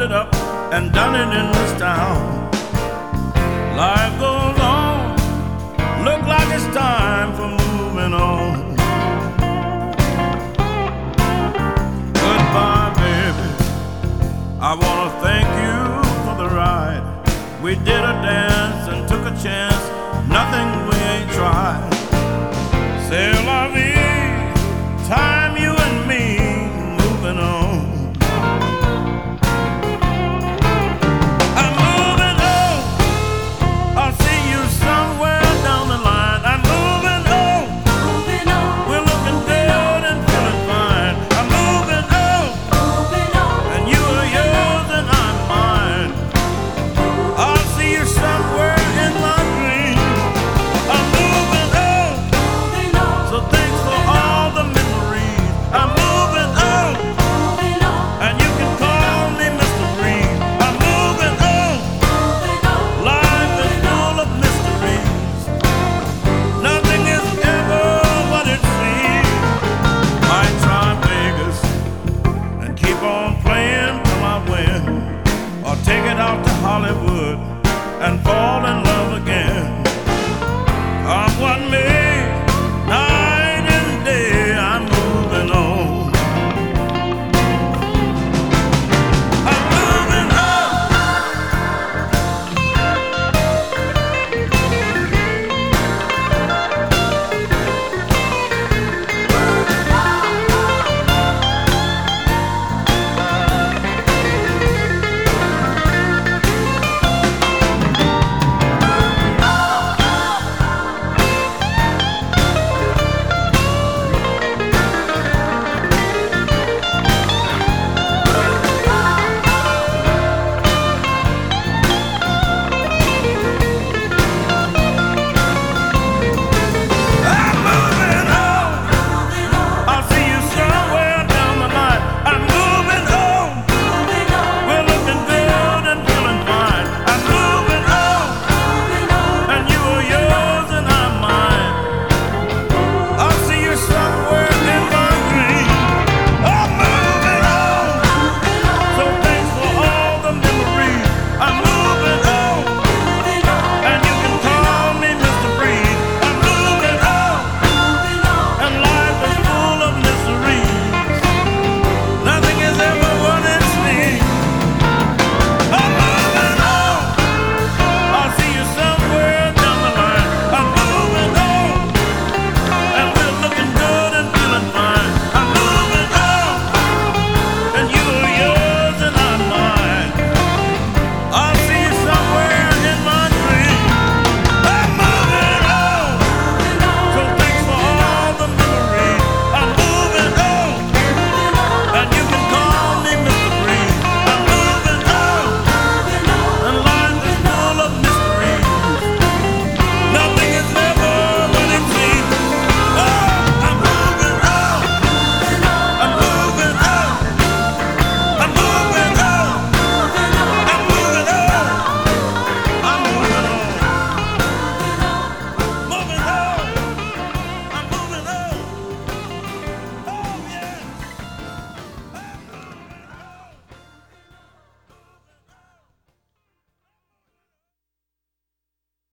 it up and done it in this town. Life goes on, look like it's time for moving on. Goodbye, baby, I wanna thank you for the ride. We did a dance and took a chance, nothing we ain't tried. C'est la vie, time you and me moving on. I'm moving on, I'll see you somewhere down the line. I'm moving on, we're looking good and feeling fine. I'm moving on, and you are yours and I'm mine. I'll see you somewhere in my dreams. I'm moving on, so thanks for all the memories. I'm moving on, and you can call me Mr. Reed. I'm moving on, life is full of mysteries. Nothing is ever what it seems. I try Vegas and keep on playing till I win, or take it out to Hollywood and fall in love